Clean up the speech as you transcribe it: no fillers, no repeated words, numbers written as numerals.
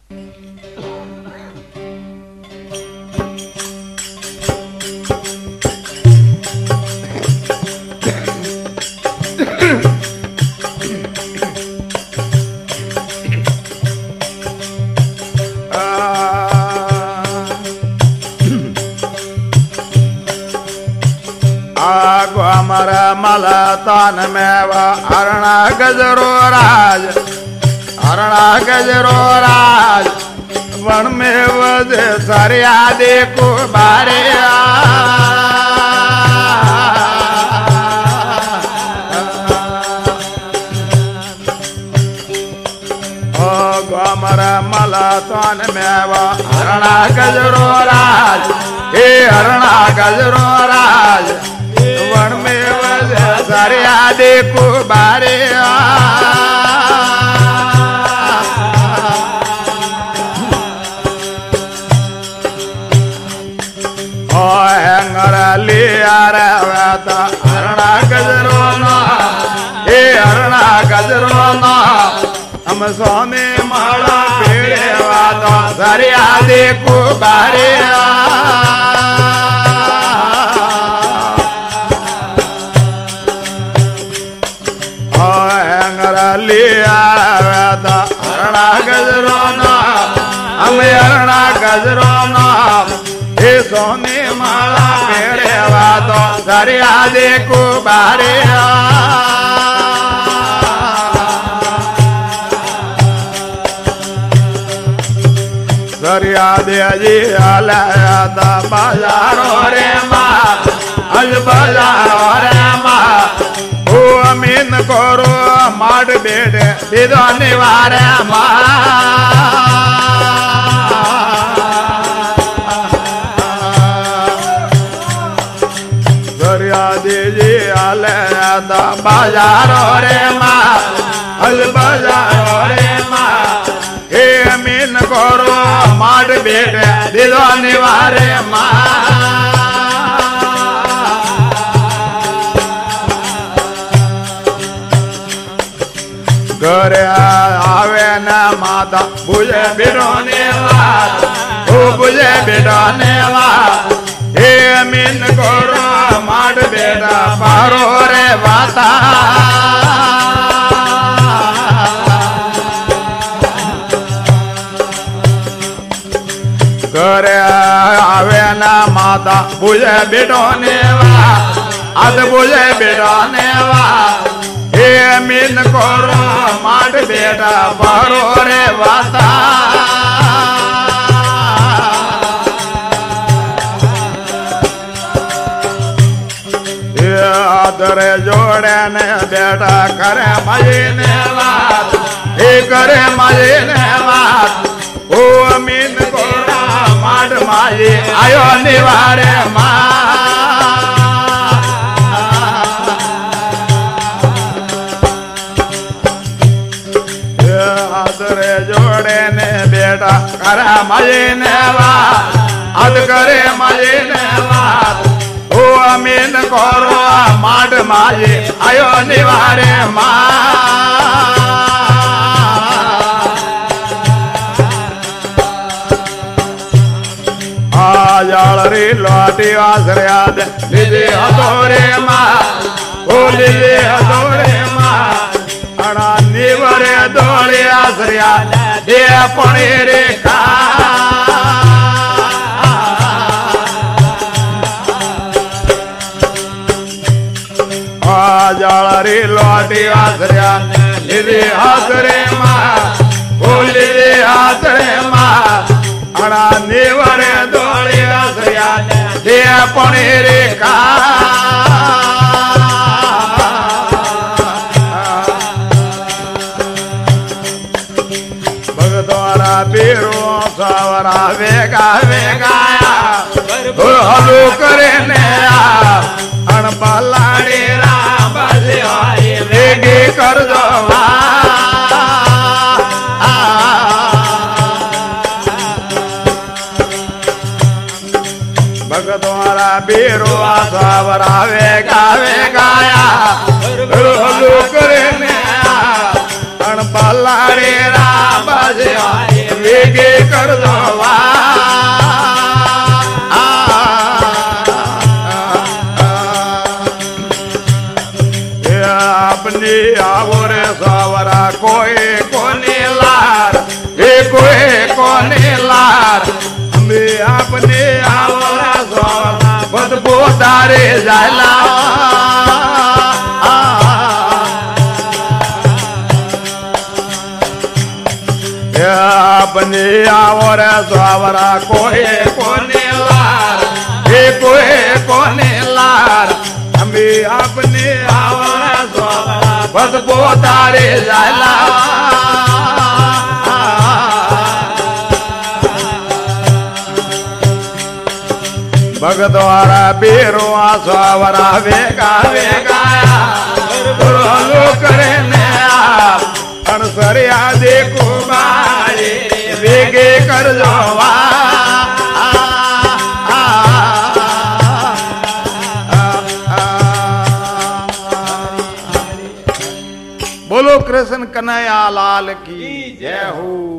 मलतान में अरणा गजरो राज, अरणा गजरो राज, वन में वज सरिया देखो बारे हमारा मलतान में अरणा गजरो राज, हे अरणा गजरो राज, वन में सरिया देखो बारे लिया अरणा गजरो ना, हे अरणा गजरो ना, हम स्वामी माला पेड़े वादा सरिया देखो बारे लिया अरणा गजरो ना, हम अरणा गजरो ना, हे सोने माला पेड़े वादो सरिया देखो बारे सरिया दे जी आलाता बाजारो रे माँ, अज बाजारो रे माँ, ओ अमीन करो माड बेटे दीदो निवारे सरिया दीजी आले बाजारो रे माँ, अल बाजारो रे माँ, हे अमीन करो माड बेटे दीदो निवारे घरे आवे न माता बुझे बिडोने वात, ओ बुझे बिडोने वात, हे अमीन करो माड बेटा पारो रे वाता घरे आवे न माता बुझे बिडोने वात, अद बुझे बिडोने वात, हे अमीन करो माड बेटा पारो रे वाता आदरे जोड़े ने बेटा करे मजे ने बात, हे करे मजे ने बात, ओ अमीन करो माड माजे आयो निवारे माँ जोड़े ने बेटा करे मजे ने बात, अद करे मजे ने बात, ओ अमीन करो माड माजे आयो निवारे माँ जालरी लोटी आश्रयाद लीजे हदोरे माँ, ओ लीजे हदोरे माँ, अड़ा निवरे दोड़े आश्रयाद दे पड़े रे का जालरी लोटी आश्रयाद लीजे हदोरे माँ, ओ लीजे हदोरे माँ, अड़ा निवरे दोड़े आश्रयाद दे पड़े रे का पीरो सावरा वेगा वेगाया हलू करे ने अण पलाड़ी राम बजवाई वेगी कर दो भगतवारा पीरो सावरा वेगा वेगाया हलू करे ने अण पलाड़ी राम बजवाई વેગે કરજો આપને આવો રે સવરા કોઈ કોની લાર એ કોઈ કોની લાર અમે આપને આવો રે સવરા બદબો તારે જાયલા આપને આવો રે સવરા કોઈ કોની લાર એ કોઈ કોની લાર અમે આપને આવો બદબો તારે જાયલા ભગદ્વારા બેરો આ સવરા વેગા વેગાયા કરે ને અણસર્યા દેખો મારે વેગે કરજો બોલો કૃષ્ણ કનૈયા લાલ કી જય હો।